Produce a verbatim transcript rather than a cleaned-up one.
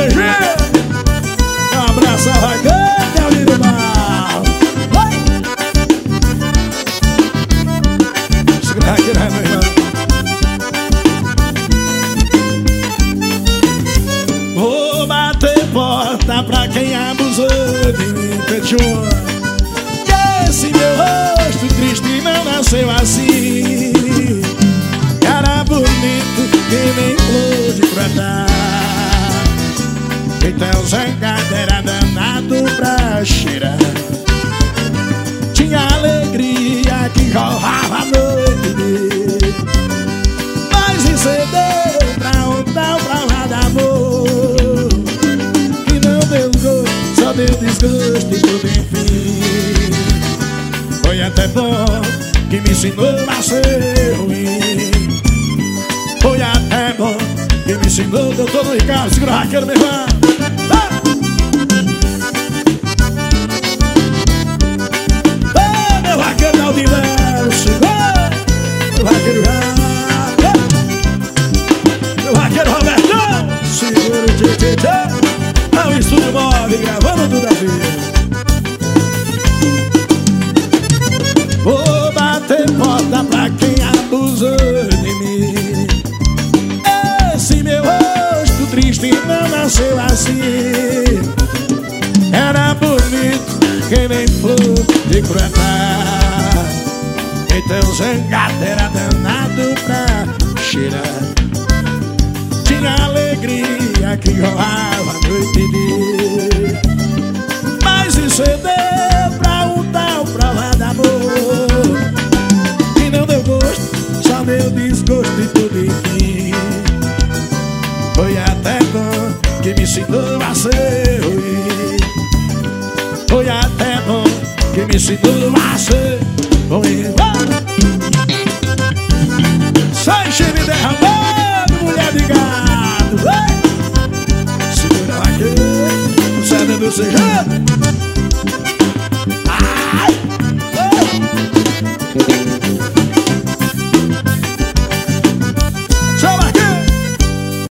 Serginho. Um abraço ao Ragante, ao Lino Mal. Segura aqui, né, meu irmão? Vou bater porta pra quem abusou de mim, Petione. Esse meu rosto triste não nasceu assim. Cara bonito que nem flor de brotar. Então zangado era danado pra cheirar. Tinha alegria que rolava a noite dele. Mas incedeu pra um tal pra lá de amor que não deu gosto, só deu desgosto e tudo enfim. Foi até bom que me ensinou a ser ruim. Foi até bom que me ensinou, deu todo o Ricardo. Segura o raqueiro, meu irmão. Ah! Ah, meu raqueiro Aldilão, segura. Meu raqueiro já. Meu raqueiro Robertão, segura o tchê tchê tchê. É o Estúdio Móvel gravando tudo a vida. Vou bater porta pra quem abusou de mim. Esse meu rosto triste não nasceu assim. Era bonito que nem flor de brotar. Então zangado era danado pra cheirar. Tinha alegria que rolava a noite dele. Mas incedeu pra um tal pra lá de amor que não deu gosto, só deu desgosto e tudo enfim. Foi até bom que me ensinou a ser ruim. Foi até bom que me ensinou a ser ruim. Sai cheiro derramado, mulher de gado. Segura aqui, sabe do seu jeito.